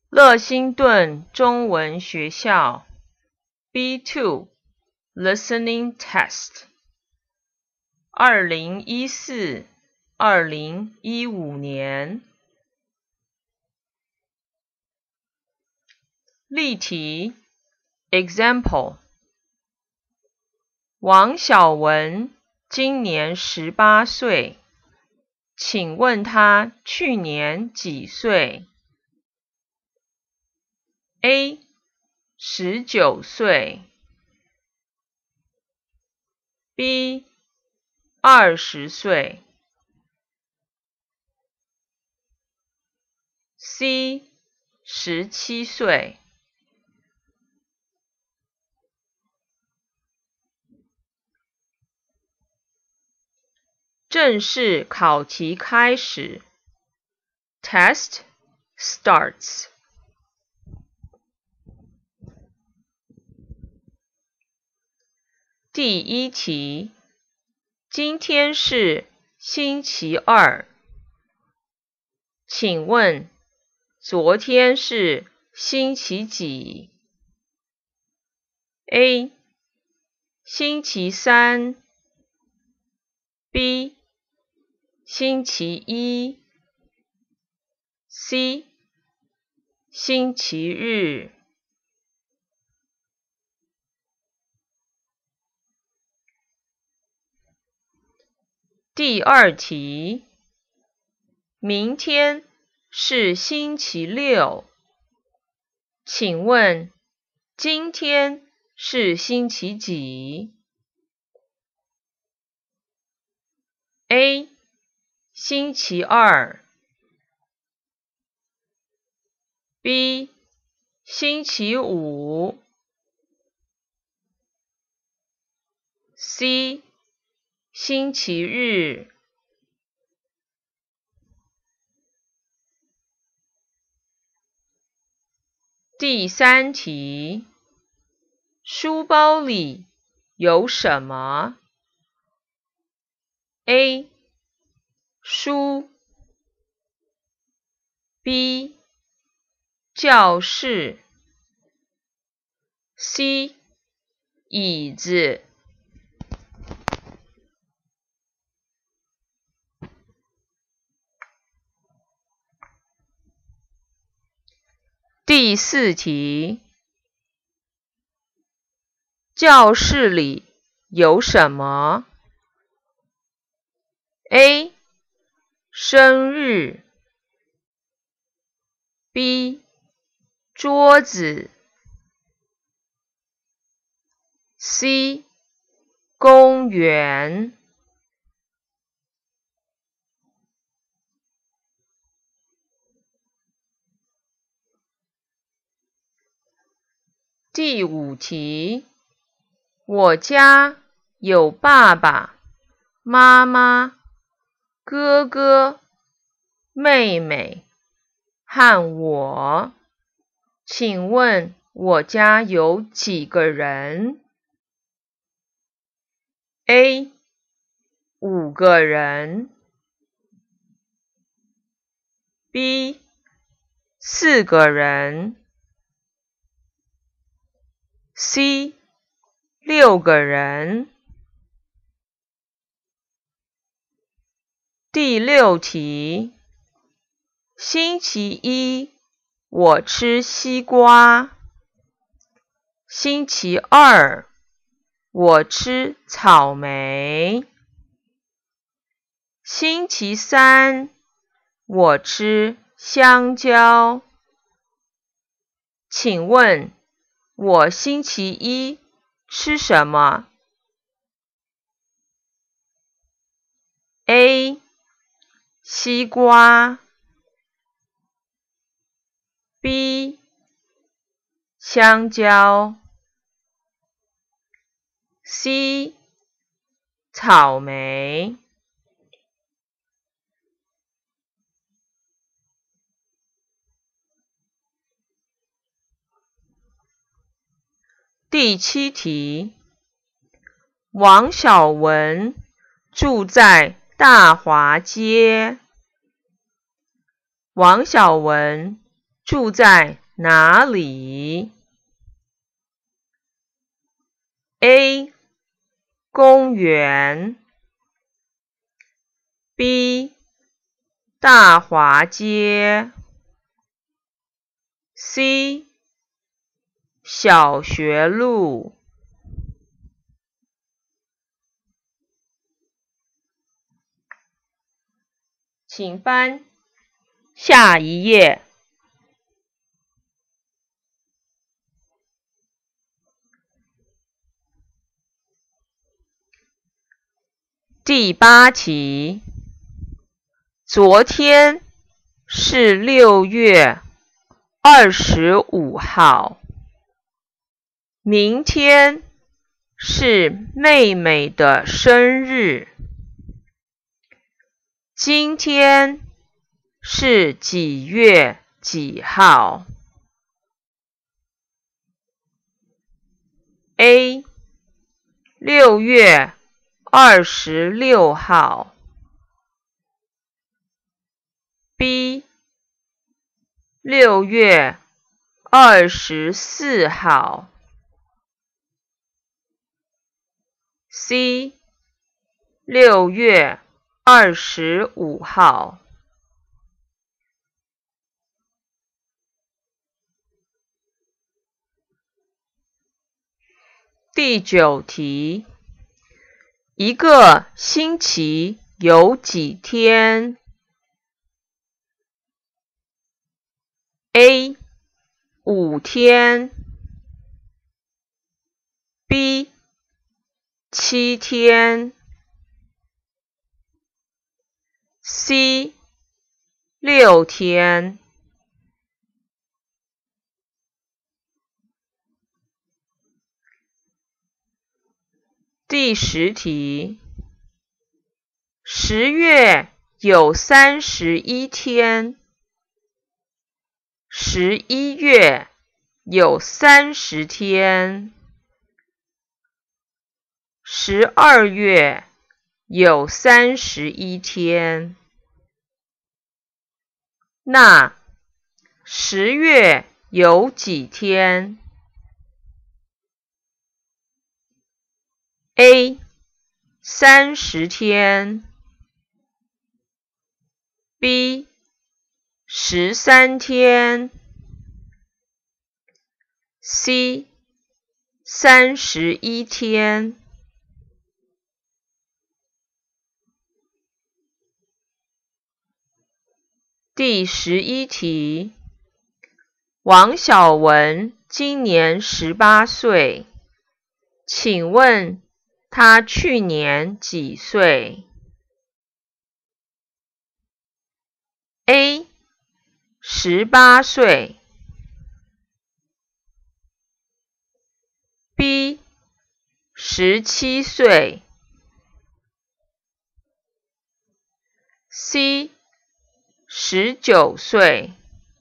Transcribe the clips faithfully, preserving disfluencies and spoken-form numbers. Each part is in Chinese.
乐新顿中文学校 B 二 Listening Test 二零一四至二零一五年例题 Example 王小文今年十八岁，请问他去年几岁？ A 十九岁 B 二十岁 C 十七岁。正式考题开始 Test starts。第一题，今天是星期二，请问昨天是星期几？ A 星期三 B 星期一 C 星期日。第二题，明天是星期六，请问今天是星期几？ A 星期二 B 星期五 C 星期日。第三题，书包里有什么？ A 书 B 教室 C 椅子。第四题，教室里有什么？ A 生日 B 桌子 C 公园。第五题，我家有爸爸、妈妈、哥哥、妹妹和我，请问我家有几个人？ A 五个人 B 四个人 C 六个人。第六题，星期一我吃西瓜，星期二我吃草莓，星期三我吃香蕉，请问我星期一吃什么？ A 西瓜 B 香蕉 C 草莓。第七题，王小文住在大华街。王小文住在哪里 ？A. 公园 B. 大华街 C. 小学路。请翻下一页。第八题，昨天是六月二十五号，明天是妹妹的生日，今天是几月几号 ？A. 六月二十六号 B. 六月二十四号 C. 六月二十五号。第九题，一个星期有几天 ？A. 五天 B. 七天 C. 六天。第十题，十月有三十一天，十一月有三十天，十二月有三十一天。那十月有几天 ？A. 三十天 B. 十三天 C. 三十一天。第十一题，王小文今年十八岁，请问他去年几岁 ？A. 十八岁 B. 十七岁 C. 十九岁。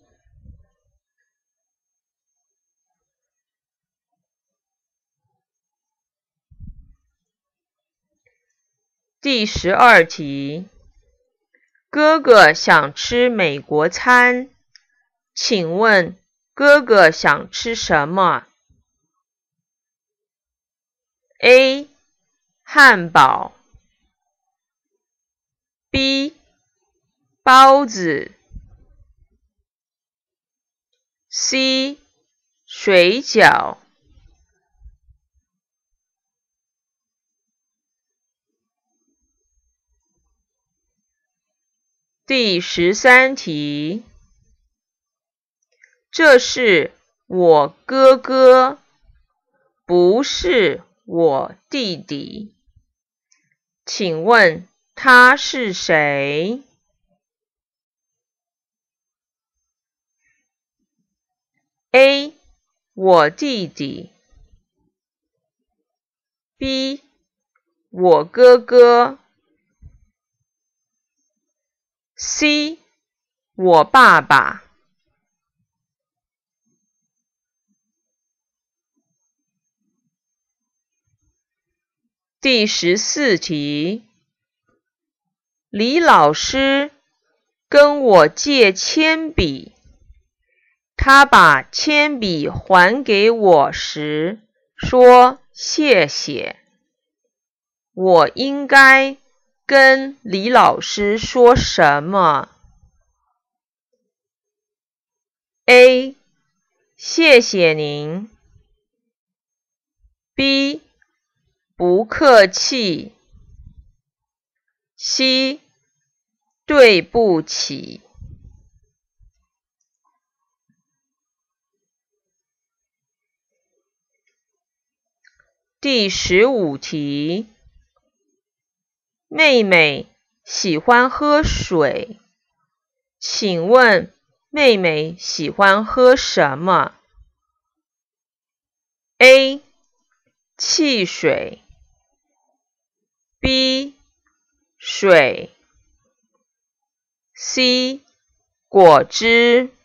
第十二题，哥哥想吃美国餐，请问哥哥想吃什么 ？A. 汉堡 B. 包子 C. 水饺。第十三题，这是我哥哥，不是我弟弟，请问他是谁 ？A. 我弟弟 B. 我哥哥 C. 我爸爸。第十四题，李老师跟我借铅笔， 他把铅笔还给我时说谢谢。我应该跟李老师说什么？ A. 谢谢您。 B. 不客气。 C. 对不起。第十五题，妹妹喜欢喝水，请问妹妹喜欢喝什么？ A. 汽水。 B. 水。 C. 果汁。